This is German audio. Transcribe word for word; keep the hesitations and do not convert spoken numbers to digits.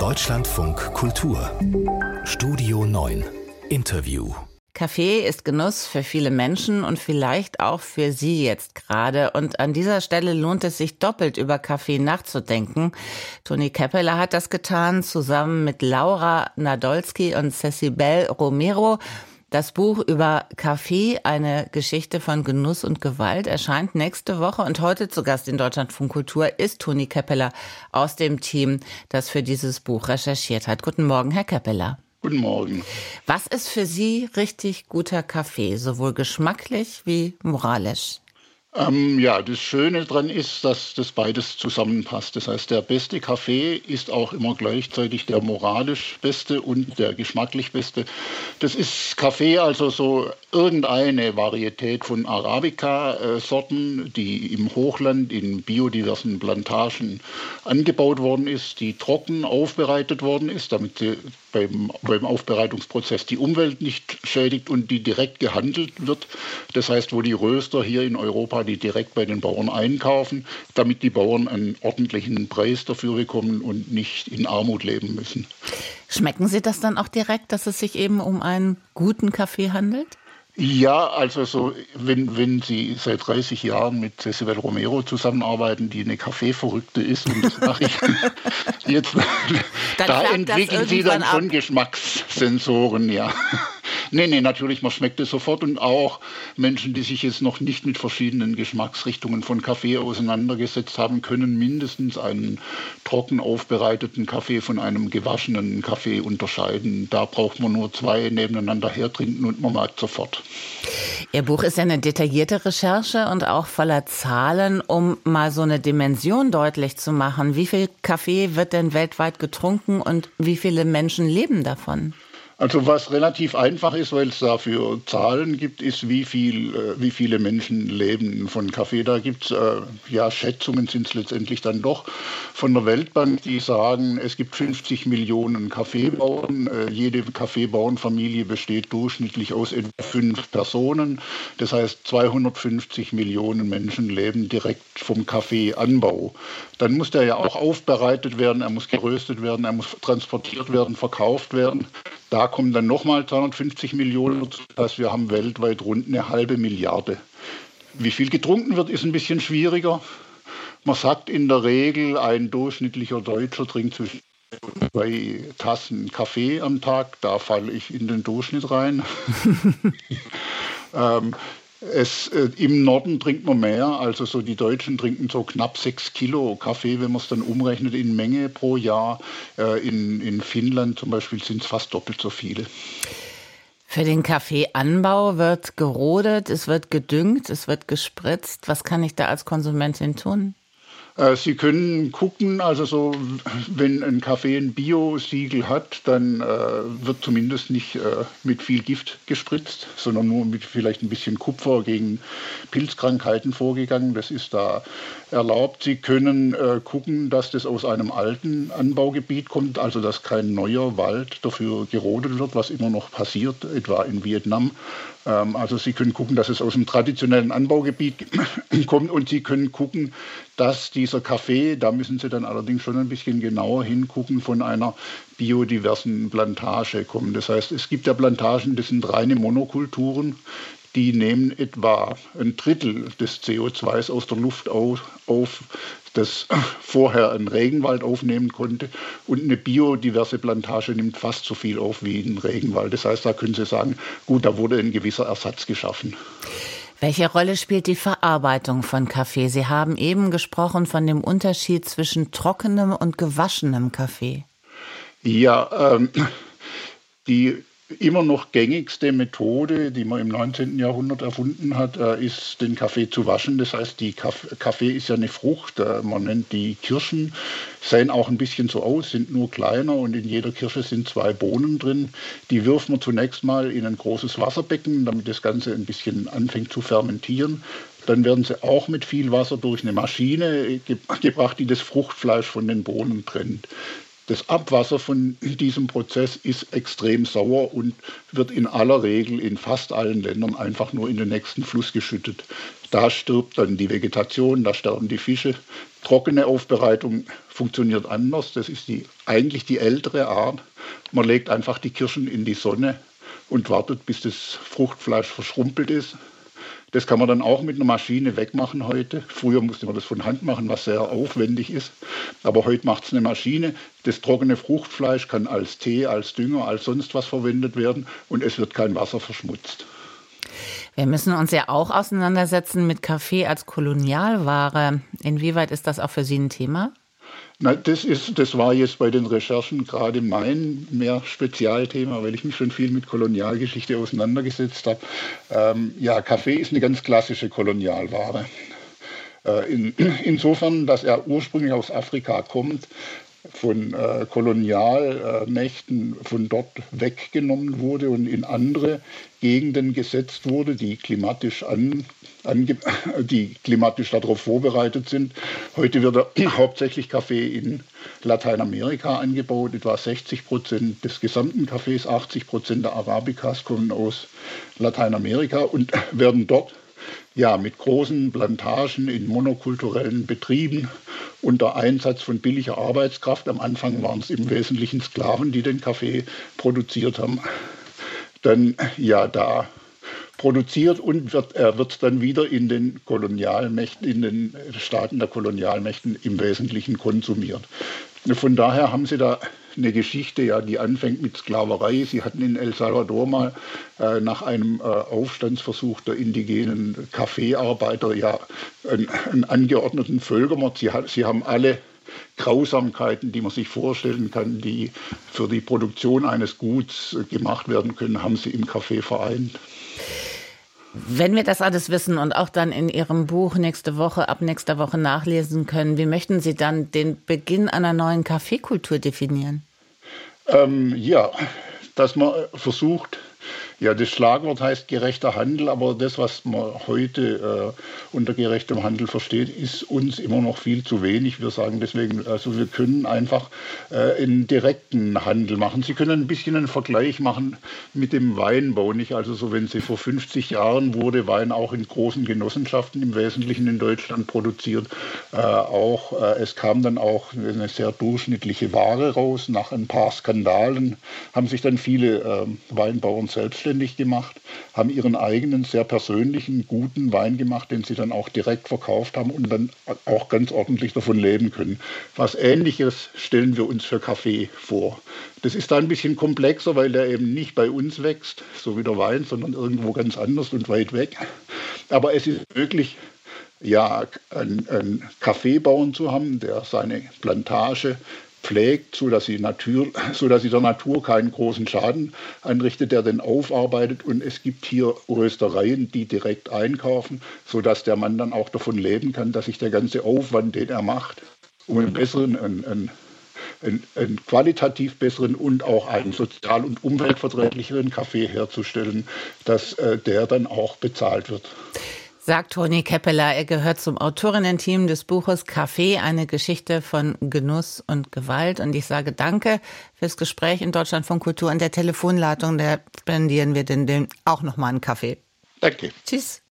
Deutschlandfunk Kultur Studio neun Interview. Kaffee ist Genuss für viele Menschen und vielleicht auch für Sie jetzt gerade. Und an dieser Stelle lohnt es sich doppelt über Kaffee nachzudenken. Toni Käppeler hat das getan, zusammen mit Laura Nadolski und Cecibel Romero. Das Buch über Kaffee, eine Geschichte von Genuss und Gewalt, erscheint nächste Woche. Und heute zu Gast in Deutschlandfunk Kultur ist Toni Käppeler aus dem Team, das für dieses Buch recherchiert hat. Guten Morgen, Herr Käppeler. Guten Morgen. Was ist für Sie richtig guter Kaffee, sowohl geschmacklich wie moralisch? Ähm, ja, das Schöne daran ist, dass das beides zusammenpasst. Das heißt, der beste Kaffee ist auch immer gleichzeitig der moralisch beste und der geschmacklich beste. Das ist Kaffee, also so irgendeine Varietät von Arabica-Sorten, die im Hochland in biodiversen Plantagen angebaut worden ist, die trocken aufbereitet worden ist, damit sie beim, beim Aufbereitungsprozess die Umwelt nicht schädigt und die direkt gehandelt wird. Das heißt, wo die Röster hier in Europa die direkt bei den Bauern einkaufen, damit die Bauern einen ordentlichen Preis dafür bekommen und nicht in Armut leben müssen. Schmecken Sie das dann auch direkt, dass es sich eben um einen guten Kaffee handelt? Ja, also so, wenn, wenn Sie seit dreißig Jahren mit Cecibel Romero zusammenarbeiten, die eine Kaffeeverrückte ist, und das mache ich jetzt, da entwickeln Sie dann schon ab. Geschmackssensoren, ja. Nee, nee, natürlich, man schmeckt es sofort, und auch Menschen, die sich jetzt noch nicht mit verschiedenen Geschmacksrichtungen von Kaffee auseinandergesetzt haben, können mindestens einen trocken aufbereiteten Kaffee von einem gewaschenen Kaffee unterscheiden. Da braucht man nur zwei nebeneinander hertrinken und man merkt sofort. Ihr Buch ist ja eine detaillierte Recherche und auch voller Zahlen, um mal so eine Dimension deutlich zu machen. Wie viel Kaffee wird denn weltweit getrunken und wie viele Menschen leben davon? Also was relativ einfach ist, weil es dafür Zahlen gibt, ist, wie viel, äh, wie viele Menschen leben von Kaffee. Da gibt es, äh, ja, Schätzungen sind es letztendlich dann doch von der Weltbank, die sagen, es gibt fünfzig Millionen Kaffeebauern. Äh, jede Kaffeebauernfamilie besteht durchschnittlich aus etwa fünf Personen. Das heißt, zweihundertfünfzig Millionen Menschen leben direkt vom Kaffeeanbau. Dann muss der ja auch aufbereitet werden, er muss geröstet werden, er muss transportiert werden, verkauft werden. Da kommen dann nochmal zweihundertfünfzig Millionen, das heißt, wir haben weltweit rund eine halbe Milliarde. Wie viel getrunken wird, ist ein bisschen schwieriger. Man sagt in der Regel, ein durchschnittlicher Deutscher trinkt zwischen zwei Tassen Kaffee am Tag. Da falle ich in den Durchschnitt rein. ähm, Es, äh, Im Norden trinkt man mehr, also so die Deutschen trinken so knapp sechs Kilo Kaffee, wenn man es dann umrechnet in Menge pro Jahr. Äh, in, in Finnland zum Beispiel sind es fast doppelt so viele. Für den Kaffeeanbau wird gerodet, es wird gedüngt, es wird gespritzt. Was kann ich da als Konsumentin tun? Sie können gucken, also so, wenn ein Kaffee ein Bio-Siegel hat, dann äh, wird zumindest nicht äh, mit viel Gift gespritzt, sondern nur mit vielleicht ein bisschen Kupfer gegen Pilzkrankheiten vorgegangen. Das ist da erlaubt. Sie können äh, gucken, dass das aus einem alten Anbaugebiet kommt, also dass kein neuer Wald dafür gerodet wird, was immer noch passiert, etwa in Vietnam. Ähm, also Sie können gucken, dass es aus dem traditionellen Anbaugebiet kommt, und Sie können gucken, dass dieser Kaffee, da müssen Sie dann allerdings schon ein bisschen genauer hingucken, von einer biodiversen Plantage kommt. Das heißt, es gibt ja Plantagen, das sind reine Monokulturen, die nehmen etwa ein Drittel des C O zwei aus der Luft auf, auf, das vorher ein Regenwald aufnehmen konnte. Und eine biodiverse Plantage nimmt fast so viel auf wie ein Regenwald. Das heißt, da können Sie sagen, gut, da wurde ein gewisser Ersatz geschaffen. Welche Rolle spielt die Verarbeitung von Kaffee? Sie haben eben gesprochen von dem Unterschied zwischen trockenem und gewaschenem Kaffee. Ja, ähm, die immer noch gängigste Methode, die man im neunzehnten Jahrhundert erfunden hat, ist, den Kaffee zu waschen. Das heißt, die Kaffee ist ja eine Frucht, man nennt die Kirschen, sehen auch ein bisschen so aus, sind nur kleiner, und in jeder Kirsche sind zwei Bohnen drin. Die wirft man zunächst mal in ein großes Wasserbecken, damit das Ganze ein bisschen anfängt zu fermentieren. Dann werden sie auch mit viel Wasser durch eine Maschine ge- gebracht, die das Fruchtfleisch von den Bohnen trennt. Das Abwasser von diesem Prozess ist extrem sauer und wird in aller Regel in fast allen Ländern einfach nur in den nächsten Fluss geschüttet. Da stirbt dann die Vegetation, da sterben die Fische. Trockene Aufbereitung funktioniert anders. Das ist die, eigentlich die ältere Art. Man legt einfach die Kirschen in die Sonne und wartet, bis das Fruchtfleisch verschrumpelt ist. Das kann man dann auch mit einer Maschine wegmachen heute. Früher musste man das von Hand machen, was sehr aufwendig ist. Aber heute macht es eine Maschine. Das trockene Fruchtfleisch kann als Tee, als Dünger, als sonst was verwendet werden und es wird kein Wasser verschmutzt. Wir müssen uns ja auch auseinandersetzen mit Kaffee als Kolonialware. Inwieweit ist das auch für Sie ein Thema? Na, das ist, das war jetzt bei den Recherchen gerade mein mehr Spezialthema, weil ich mich schon viel mit Kolonialgeschichte auseinandergesetzt habe. Ähm, ja, Kaffee ist eine ganz klassische Kolonialware. Äh, in, insofern, dass er ursprünglich aus Afrika kommt, von äh, Kolonialmächten von dort weggenommen wurde und in andere Gegenden gesetzt wurde, die klimatisch, an, ange, die klimatisch darauf vorbereitet sind. Heute wird er, hauptsächlich Kaffee in Lateinamerika angebaut. Etwa sechzig Prozent des gesamten Kaffees, achtzig Prozent der Arabicas kommen aus Lateinamerika und werden dort ja, mit großen Plantagen in monokulturellen Betrieben unter Einsatz von billiger Arbeitskraft. Am Anfang waren es im Wesentlichen Sklaven, die den Kaffee produziert haben. Dann, ja, da produziert und wird, er wird dann wieder in den Kolonialmächten, in den Staaten der Kolonialmächten im Wesentlichen konsumiert. Von daher haben Sie da eine Geschichte, ja, die anfängt mit Sklaverei. Sie hatten in El Salvador mal äh, nach einem äh, Aufstandsversuch der indigenen Kaffeearbeiter ja einen, einen angeordneten Völkermord. Sie, sie haben alle Grausamkeiten, die man sich vorstellen kann, die für die Produktion eines Guts gemacht werden können, haben sie im Kaffee vereint. Wenn wir das alles wissen und auch dann in Ihrem Buch nächste Woche, ab nächster Woche nachlesen können, wie möchten Sie dann den Beginn einer neuen Kaffeekultur definieren? Ähm, ja, dass man versucht, ja, das Schlagwort heißt gerechter Handel, aber das, was man heute äh, unter gerechtem Handel versteht, ist uns immer noch viel zu wenig. Wir sagen deswegen, also wir können einfach äh, einen direkten Handel machen. Sie können ein bisschen einen Vergleich machen mit dem Weinbau, nicht? Also so, wenn Sie vor fünfzig Jahren wurde Wein auch in großen Genossenschaften im Wesentlichen in Deutschland produziert. Äh, auch äh, es kam dann auch eine sehr durchschnittliche Ware raus. Nach ein paar Skandalen haben sich dann viele äh, Weinbauern selbst gemacht, haben ihren eigenen, sehr persönlichen, guten Wein gemacht, den sie dann auch direkt verkauft haben und dann auch ganz ordentlich davon leben können. Was Ähnliches stellen wir uns für Kaffee vor. Das ist da ein bisschen komplexer, weil der eben nicht bei uns wächst, so wie der Wein, sondern irgendwo ganz anders und weit weg. Aber es ist möglich, ja, einen, einen Kaffeebauern zu haben, der seine Plantage pflegt, sodass sie, Natur, sodass sie der Natur keinen großen Schaden anrichtet, der den aufarbeitet. Und es gibt hier Röstereien, die direkt einkaufen, sodass der Mann dann auch davon leben kann, dass sich der ganze Aufwand, den er macht, um einen besseren, einen, einen, einen, einen qualitativ besseren und auch einen sozial- und umweltverträglicheren Kaffee herzustellen, dass äh, der dann auch bezahlt wird. Sagt Toni Keppeler. Er gehört zum Autorinnen-Team des Buches Kaffee, eine Geschichte von Genuss und Gewalt. Und ich sage danke fürs Gespräch in Deutschlandfunk Kultur. An der Telefonleitung, der spendieren wir denn auch nochmal einen Kaffee. Danke. Tschüss.